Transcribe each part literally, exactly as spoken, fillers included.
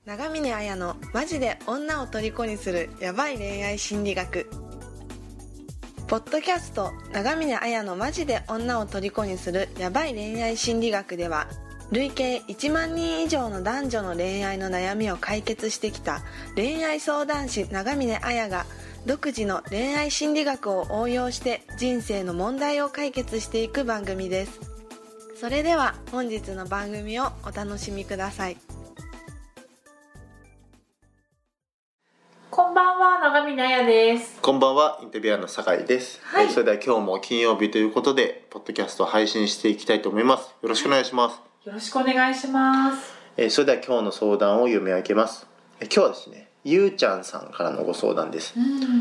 長峰彩のマジで女を虜にするヤバい恋愛心理学。ポッドキャスト長峰彩のマジで女を虜にするヤバい恋愛心理学では、累計いちまんにん以上の男女の恋愛の悩みを解決してきた恋愛相談師長峰彩が独自の恋愛心理学を応用して人生の問題を解決していく番組です。それでは本日の番組をお楽しみください。 こんばんは、長峰彩です。 こんばんは、インタビュアーの酒井です、 はい、 それでは今日も金曜日ということでポッドキャストを配信していきたいと思います。よろしくお願いします。 よろしくお願いします。 えー、それでは今日の相談を読み上げます。えー、今日はですね、ゆうちゃんさんからのご相談です。 うん、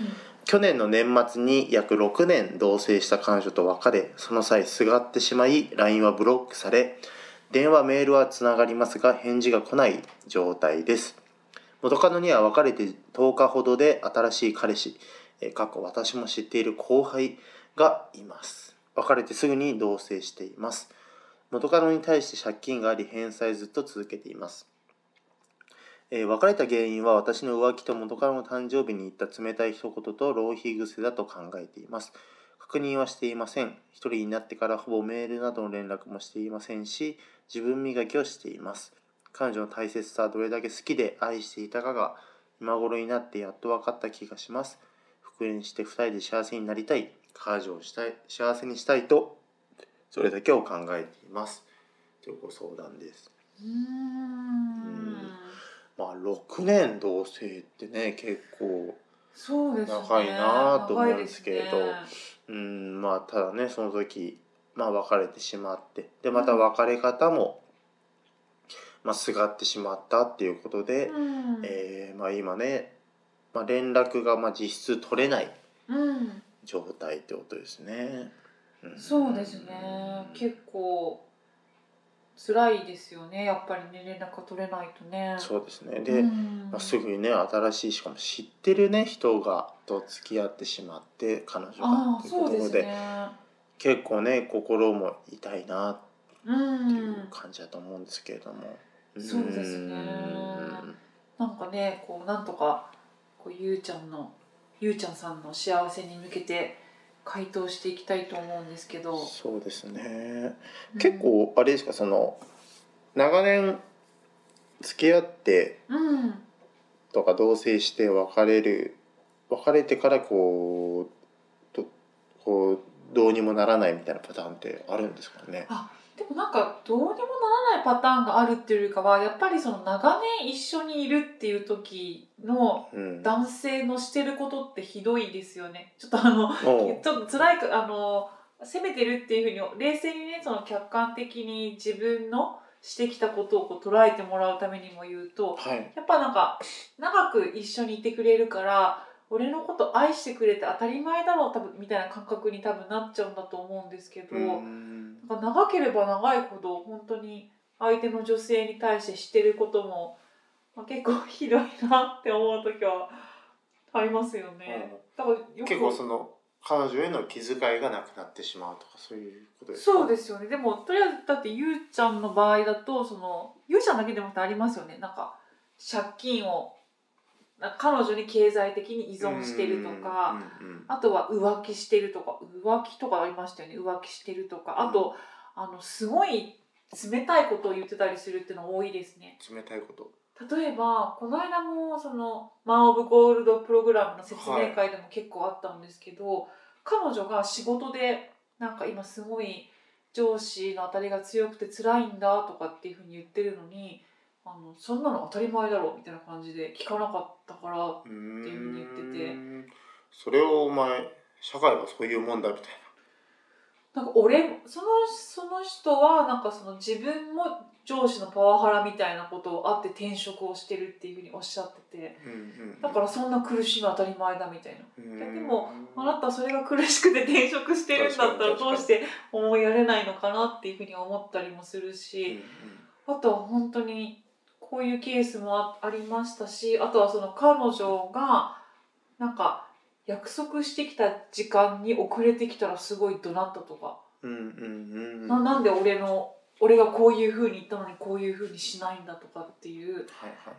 去年の年末に約ろくねん同棲した彼女と別れ、その際すがってしまい ライン はブロックされ、電話メールはつながりますが返事が来ない状態です。元カノには別れてとおかほどで新しい彼氏、えー、過去私も知っている後輩がいます。別れてすぐに同棲しています。元カノに対して借金があり返済ずっと続けています。えー、別れた原因は私の浮気と元カノの誕生日に言った冷たい一言と浪費癖だと考えています。確認はしていません。一人になってからほぼメールなどの連絡もしていませんし、自分磨きをしています。彼女の大切さはどれだけ好きで愛していたかが今頃になってやっと分かった気がします。復縁してふたりで幸せになりたい、彼女をしたい、幸せにしたいとそれだけを考えていますというご相談です。 うーんうんまあろくねん同棲ってね、結構そうですね、 長いなと思うんですけれど、 ね、 うんまあただね、その時まあ別れてしまって、でまた別れ方も、まあ、すがってしまったっていうことで、 うんえーまあ、今ね、まあ、連絡がまあ実質取れないうん状態ってことですね。 うん、そうですね、結構辛いですよね、やっぱりね、連絡が取れないとね。 そうですね。で、 うんまあ、すぐにね、新しい、しかも知ってるね人がと付き合ってしまって、彼女がということで、 そうですね、 結構ね心も痛いなってうんいう感じだと思うんですけれども、 うん、そうですね。なんかね、こうなんとかこうゆうちゃんのゆうちゃんさんの幸せに向けて回答していきたいと思うんですけど。 そうですね、 うん、 結構あれですか、その長年付き合ってとか同棲して別れる別れてからこうとこうどうにもならないみたいなパターンってあるんですかね。 あ、でもなんかどうにもならないパターンがあるっていうよりかは、やっぱりその長年一緒にいるっていう時の男性のしてることってひどいですよね。ちょっとあのちょっと辛いか、あの責めてるっていうふうに冷静にね、その客観的に自分のしてきたことをこう捉えてもらうためにも言うと、 はい、 やっぱなんか長く一緒にいてくれるから俺のこと愛してくれて当たり前だろう多分みたいな感覚に多分なっちゃうんだと思うんですけど、なんか長ければ長いほど本当に相手の女性に対してしてることも、まあ、結構ひどいなって思う時はありますよね。だからよく結構その彼女への気遣いがなくなってしまうとか、そういうことですか。 そうですよね。でもとりあえずだってゆうちゃんの場合だと、そのゆうちゃんだけでもありますよね。なんか借金を彼女に経済的に依存してるとか、うんうんうん、あとは浮気してるとか、浮気とかありましたよね。浮気してるとか、あと、うん、あのすごい冷たいことを言ってたりするっていうの多いですね。 冷たいこと。 例えばこの間もそのマン・オブ・ゴールドプログラムの説明会でも結構あったんですけど、はい、彼女が仕事でなんか今すごい上司の当たりが強くて辛いんだとかっていうふうに言ってるのに、あのそんなの当たり前だろみたいな感じで聞かなかったからっていうふうに言ってて、 それをお前社会はそういうもんだみたいな、なんか俺そのその人はなんかその自分も上司のパワハラみたいなことをあって転職をしてるっていうふうにおっしゃってて、うんうんうん、だからそんな苦しいの当たり前だみたいな。でもあなたそれが苦しくて転職してるんだったらどうして思いやれないのかなっていうふうに思ったりもするし、うんうん、あとは本当にこういうケースもありましたし、あとはその彼女がなんか約束してきた時間に遅れてきたらすごい怒鳴ったとか、うんうんうんうん、な, なんで俺の俺がこういう風に言ったのにこういう風にしないんだとかっていう、はいはいはい、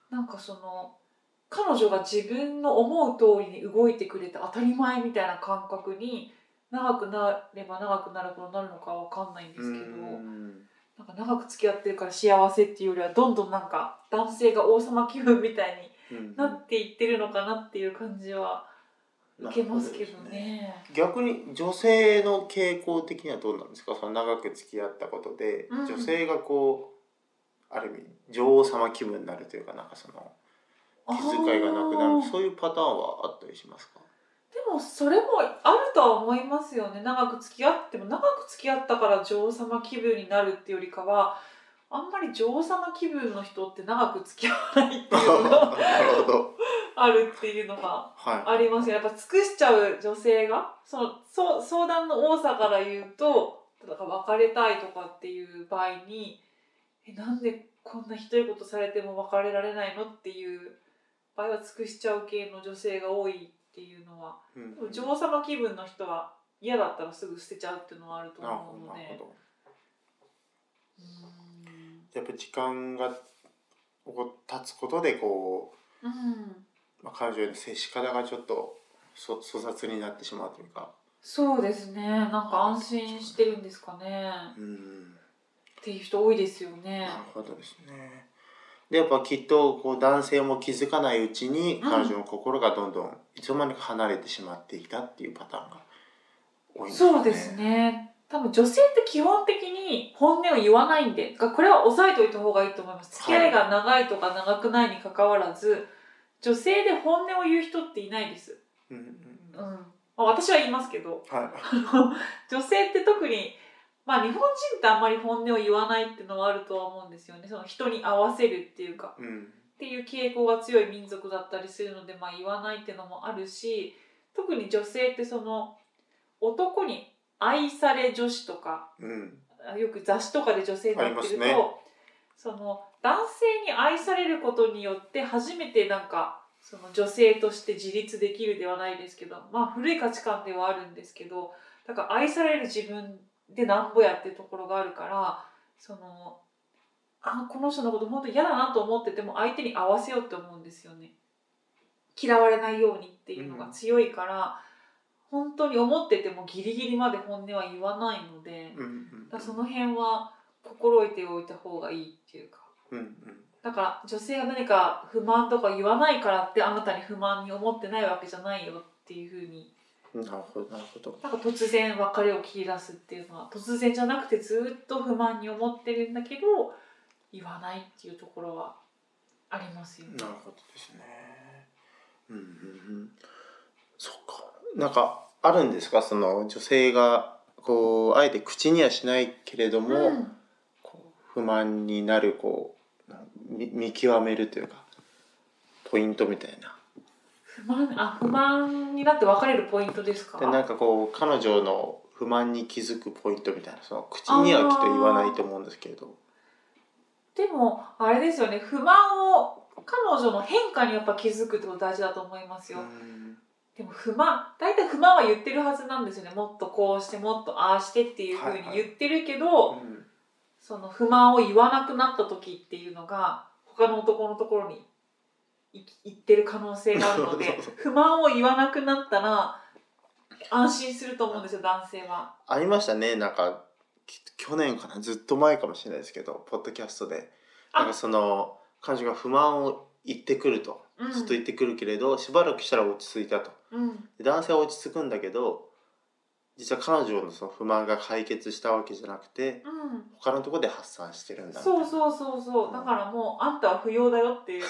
なんかその彼女が自分の思う通りに動いてくれて当たり前みたいな感覚に長くなれば長くなるほどなるのかわかんないんですけど、なんか長く付き合ってるから幸せっていうよりはどんどんなんか男性が王様気分みたいになっていってるのかなっていう感じは受けますけどね。ね、 逆に女性の傾向的にはどうなんですか？その長く付き合ったことで、うん、女性がこうある意味女王様気分になるというか、なんかその気遣いがなくなる、そういうパターンはあったりしますか？ でもそれもあるとは思いますよね。長く付き合っても長く付き合ったから女王様気分になるっていうよりかは、あんまり女王様気分の人って長く付き合わないっていうのがあるっていうのがありますよ。やっぱ尽くしちゃう女性がそのそ相談の多さから言うと、だから別れたいとかっていう場合に、えなんでこんなひどいことされても別れられないのっていう場合は尽くしちゃう系の女性が多いっていうのは、うんうん、女王様気分の人は嫌だったらすぐ捨てちゃうっていうのはあると思うので。なるほど。 うん、やっぱ時間が経つことでこう、うんまあ、彼女への接し方がちょっと粗雑になってしまうというか。 そうですね。なんか安心してるんですかね。うん、っていう人多いですよね。 なるほどですね。でやっぱきっとこう男性も気づかないうちに彼女の心がどんどんいつの間にか離れてしまっていたっていうパターンが多いんですかね。 そうですね。多分女性って基本的に本音を言わないんで、これは押さえておいた方がいいと思います。付き合いが長いとか長くないにかかわらず、はい、女性で本音を言う人っていないです。うんうんうんまあ、私は言いますけど、はい、女性って特にまあ日本人ってあんまり本音を言わないっていうのはあるとは思うんですよね。その人に合わせるっていうか、うん、っていう傾向が強い民族だったりするので、まあ言わないっていうのもあるし、特に女性ってその男に愛され女子とか、うん、よく雑誌とかで女性になってると、ね、その男性に愛されることによって初めてなんかその女性として自立できるではないですけど、まあ古い価値観ではあるんですけど、だから愛される自分でなんぼやっていうところがあるから、そのあこの人のこと本当に嫌だなと思ってても相手に合わせようって思うんですよね。嫌われないようにっていうのが強いから、うん、本当に思っててもギリギリまで本音は言わないので、うんうん、だその辺は心得ておいた方がいいっていうか、うんうん、だから女性が何か不満とか言わないからってあなたに不満に思ってないわけじゃないよっていうふうに。 なるほどなるほど。 なんか突然別れを切り出すっていうのは突然じゃなくてずっと不満に思ってるんだけど言わないっていうところはありますよね。 なるほどですね。うんうんうん。そっか。なんかあるんですか、その女性がこうあえて口にはしないけれども、うん、こう不満になるこう見極めるというかポイントみたいな。 不満あ不満になって別れるポイントですか？ でなんかこう彼女の不満に気づくポイントみたいな、その口にはきっと言わないと思うんですけれど。 でもあれですよね、不満を彼女の変化にやっぱ気づくってこと大事だと思いますよ。でも不満大体不満は言ってるはずなんですよね。もっとこうしてもっとああしてっていうふうに言ってるけど、はいはいうん、その不満を言わなくなった時っていうのが他の男のところに言ってる可能性があるので不満を言わなくなったら安心すると思うんですよ、男性は。 ありましたね、なんか去年かな、ずっと前かもしれないですけどポッドキャストでなんかその彼女が不満を言ってくると、うん、ずっと言ってくるけれどしばらくしたら落ち着いたと、うん、男性は落ち着くんだけど実は彼女のその不満が解決したわけじゃなくて、うん、他のところで発散してるんだみたいな。 そうそうそうそう、だからもうあんたは不要だよっていう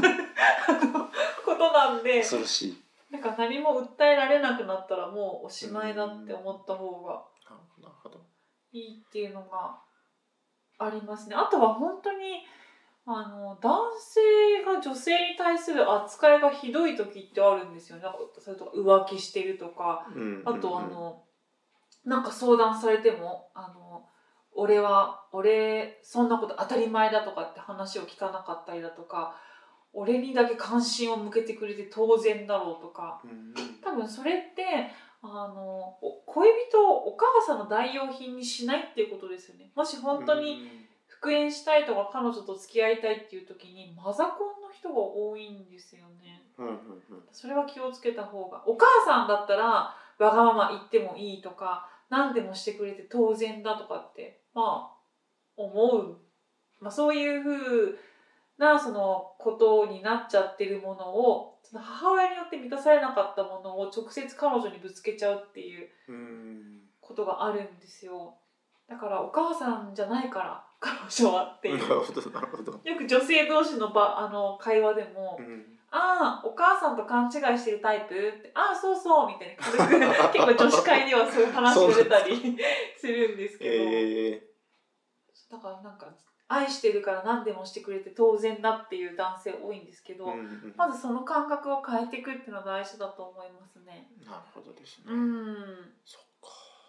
ことなんで、 恐ろしい。 なんか何も訴えられなくなったらもうおしまいだって思った方がいいっていうのがありますね。あとは本当にあの男性が女性に対する扱いがひどい時ってあるんですよね。なんかそれとか浮気してるとか、うんうんうん、あとあのなんか相談されてもあの俺は俺そんなこと当たり前だとかって話を聞かなかったりだとか、俺にだけ関心を向けてくれて当然だろうとか、うん、多分それってあの恋人をお母さんの代用品にしないっていうことですよね。もし本当に復縁したいとか彼女と付き合いたいっていう時にマザコンの人が多いんですよね、 うんうんうん、 それは気をつけた方が。お母さんだったらわがまま言ってもいいとか何でもしてくれて当然だとかってまあ思う、まあ、そういう風なそのことになっちゃってるものをその母親によって満たされなかったものを直接彼女にぶつけちゃうっていうことがあるんですよ。だからお母さんじゃないから彼女はっていう。 なるほどなるほど。 よく女性同士の場あの会話でも、うん、ああお母さんと勘違いしてるタイプってああそうそうみたいな軽く結構女子会ではそういう話が出たりするんですけど、えー、だからなんか愛してるから何でもしてくれて当然だっていう男性多いんですけど、うんうん、まずその感覚を変えていくっていうのは大事だと思いますね。 なるほどですね。 うん。 そっか。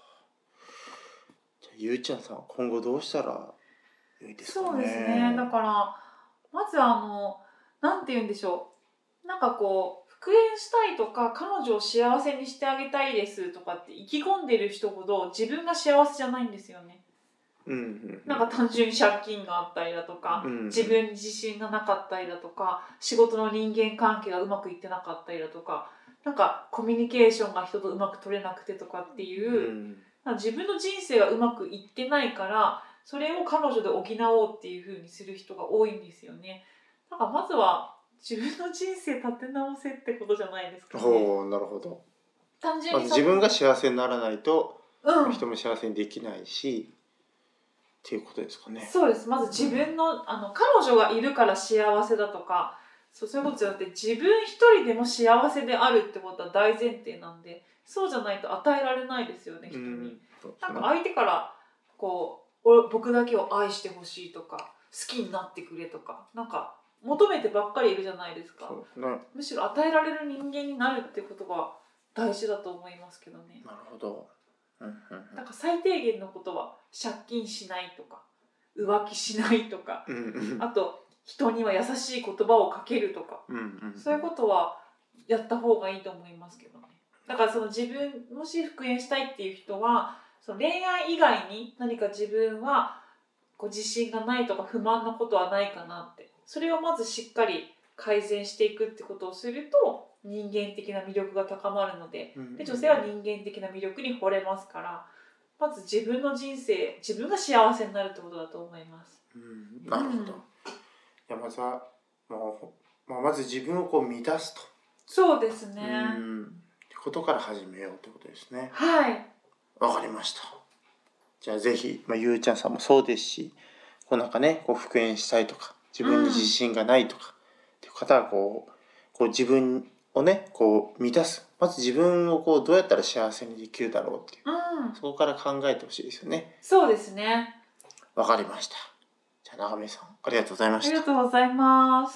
じゃあゆうちゃんさん今後どうしたらいいですかね。 そうですね。だからまずあのなんて言うんでしょう。なんかこう復縁したいとか彼女を幸せにしてあげたいですとかって意気込んでる人ほど自分が幸せじゃないんですよね。うんうんうん、なんか単純に借金があったりだとか、うんうん、自分に自信がなかったりだとか仕事の人間関係がうまくいってなかったりだとかなんかコミュニケーションが人とうまく取れなくてとかっていう、うん、自分の人生がうまくいってないからそれを彼女で補おうっていう風にする人が多いんですよね。だからまずは自分の人生立て直せってことじゃないですかね。 おー、なるほど。単純にまず自分が幸せにならないと、うん、人も幸せにできないしっていうことですかね。 そうです。まず自分の、うん、あの彼女がいるから幸せだとかそう、そういうことじゃなくて自分一人でも幸せであるってことは大前提なんでそうじゃないと与えられないですよね人に、うん、なんか相手からこう僕だけを愛してほしいとか好きになってくれとかなんか求めてばっかりいるじゃないですか。そうですね。むしろ与えられる人間になるってことが大事だと思いますけどね。 なるほど。うんうんうん、 なんか最低限のことは借金しないとか浮気しないとか、うんうん、あと人には優しい言葉をかけるとか、うんうんうん、そういうことはやった方がいいと思いますけどね。だからその自分もし復縁したいっていう人はその恋愛以外に何か自分はこう自信がないとか不満なことはないかなってそれをまずしっかり改善していくってことをすると人間的な魅力が高まるので、うんうん、で女性は人間的な魅力に惚れますからまず自分の人生自分が幸せになるってことだと思います、 うん、なるほど、うん、いやまずはもう、まあ、まず自分をこう満たすとそうですねうんってことから始めようってことですね。 はいわかりました。じゃあぜひ、まあ、ゆうちゃんさんもそうですしこうなんかねこう復縁したいとか自分に自信がないとか、うん、っていう方はこう、こう自分をねこう満たすまず自分をこうどうやったら幸せにできるだろうっていう、うん、そこから考えてほしいですよね。 そうですね。 わかりました。じゃあ長見さんありがとうございました。 ありがとうございます。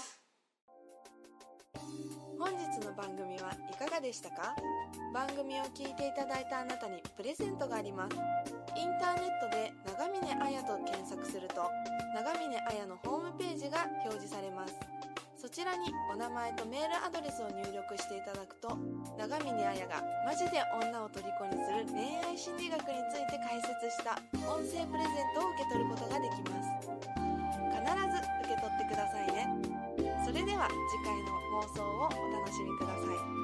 本日の番組はいかがでしたか？番組を聞いていただいたあなたにプレゼントがあります。インターネットで長峰彩と検索すると長峰彩のホームページが表示されます。そちらにお名前とメールアドレスを入力していただくと長峰彩がマジで女を虜にする恋愛心理学について解説した音声プレゼントを受け取ることができます。必ず受け取ってくださいね。それでは次回の放送をお楽しみください。